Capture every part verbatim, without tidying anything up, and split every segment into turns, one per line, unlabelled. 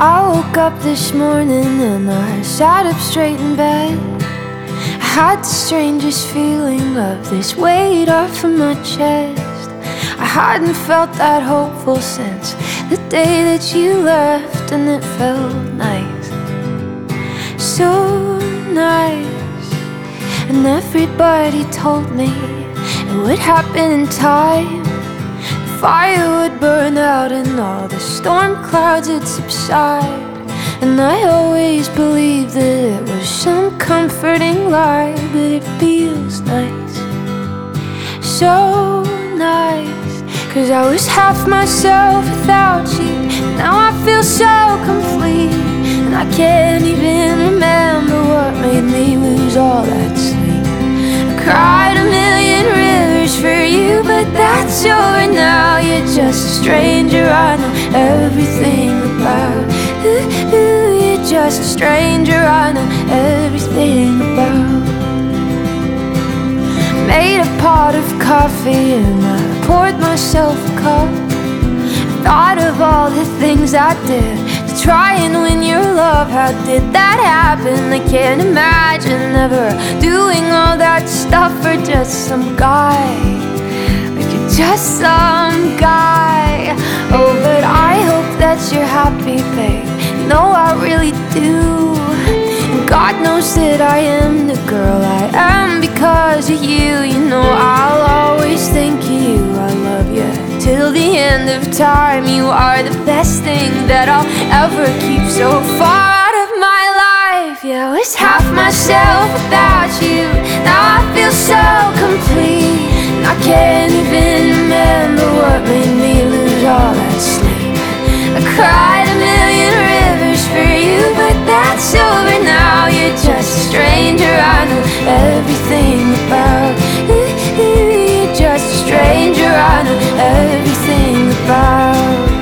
I woke up this morning and I sat up straight in bed. I had the strangest feeling of this weight off of my chest. I hadn't felt that hopeful since the day that you left, and it felt nice, so nice. And everybody told me it would happen in time. The fire would burn out and all the storm clouds would subside. And I always believed that it was some comforting lie, but it feels nice, so nice. Cause I was half myself without you, now I feel so complete. And I can't even remember what made me lose all that sleep. I cried a million rivers for you, but that's over now. You're just a stranger I know everything about. Ooh, ooh, you're just a stranger I know everything about. Made a pot of coffee and I poured myself a cup. Thought of all the things I did to try and win your love. How did that happen? I can't imagine ever doing all that stuff for just some guy. Like you're just some guy. Oh, but I hope that you're happy, babe. No, I really do. And God knows that I am the girl I am because of you. You know I'll always think of you. I love you till the end of time. You are the best thing that I'll ever keep so far out of my life. Yeah, I was half myself without you, now I feel so complete. And I can't even remember what made me lose all that sleep. I cried a million rivers for you, but that's over now. You're just a stranger I know everything about. Ooh, ooh, you're just a stranger I know everything about.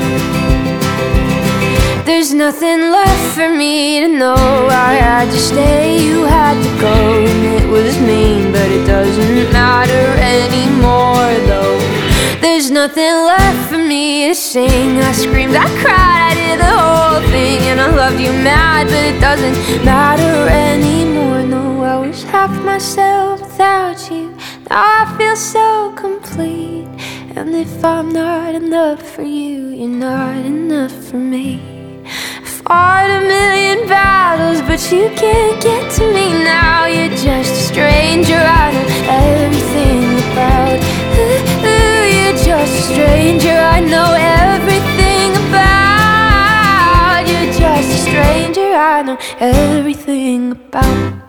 There's nothing left for me to know. I had to stay, you had to go, and it was mean, but it doesn't matter anymore though. There's nothing left for me to sing. I screamed, I cried, I did the whole thing, and I loved you mad, but it doesn't matter anymore. No, I was half myself without you, now I feel so complete. And if I'm not enough for you, you're not enough for me. Fought a million battles, but you can't get to me now. You're just a stranger I know everything about. Ooh, ooh, you're just a stranger I know everything about. You're just a stranger I know everything about.